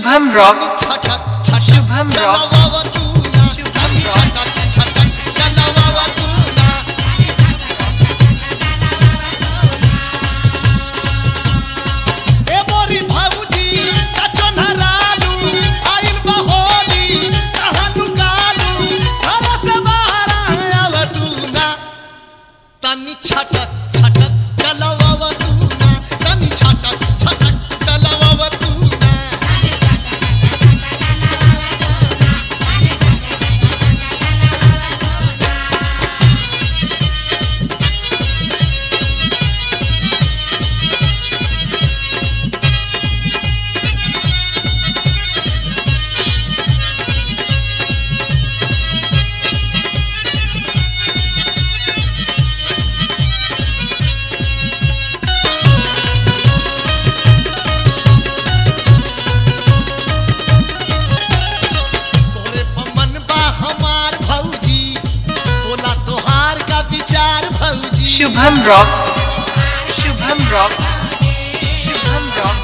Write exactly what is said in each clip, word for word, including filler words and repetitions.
Shubham rock Shubham rock Shubham rock Shubham rock Shubham rock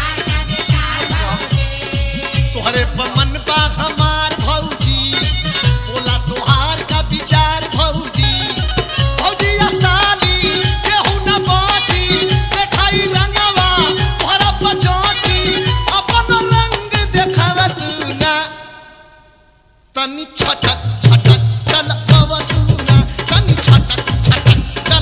तोहरे मन बा हमार भौजी बोला तोहार का विचार भौजी भौजी अस्ताली केहू न बची देखाई रंगवा तोहरा पचौची अपन रंग देखावा तू ना तनी छटक छटक चलवा तू ना तनी छटक छटक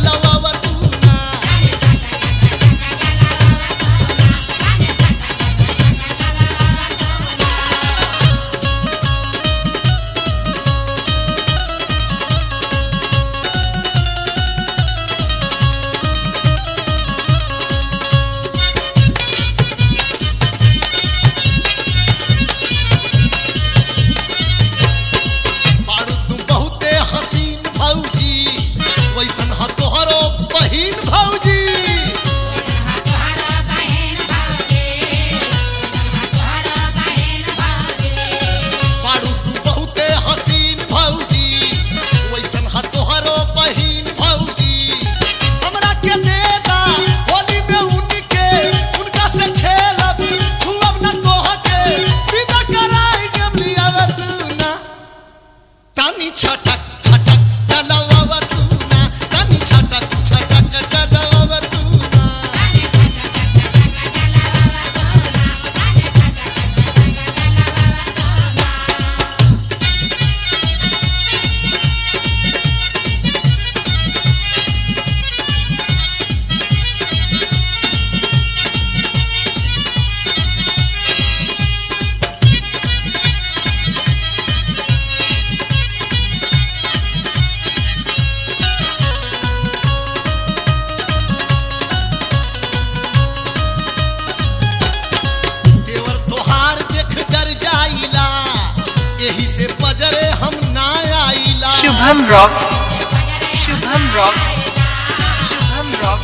Shubham rock Shubham rock Shubham rock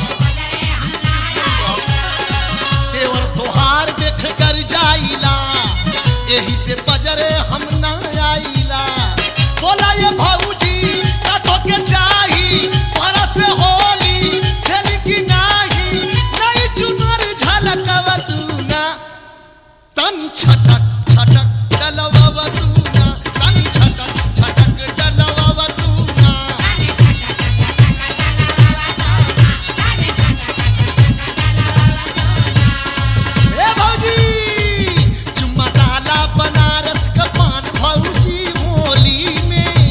देवर तोहार देख कर जाइला यही से बजरे हम ना आइला बोला ये भौजी का तो के चाही तोरा से होली खेली की नाही नहीं चुनर झलकवा तू ना तन छटक छटक चलवा तू ना तन छटक छटक चलवा तू ना ए भौजी चुम्मा डाला बनारस का पान भौजी होली में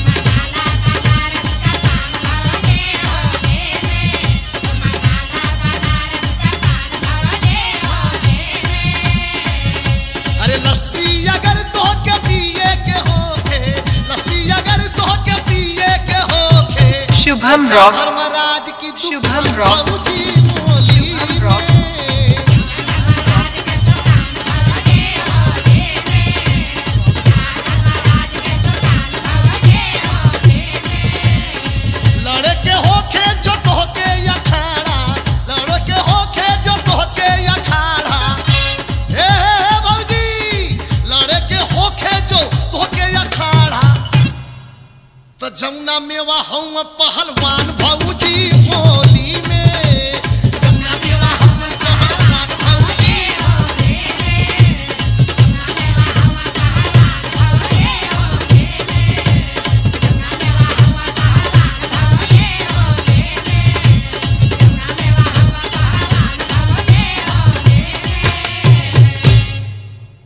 अरे लस्सी अगर तो के पिए के होखे लस्सी अगर तो के पिए के होखे शुभम रॉक धर्मराज की शुभम रॉक भौजी होली रॉक लड़े के होखे जो तोहके अखाड़ा लड़े के होखे जो तोहके अखाड़ा हे हे भौजी लड़े के होखे जो तोहके अखाड़ा तो जमुना मेवा हूँ पहलवान भौ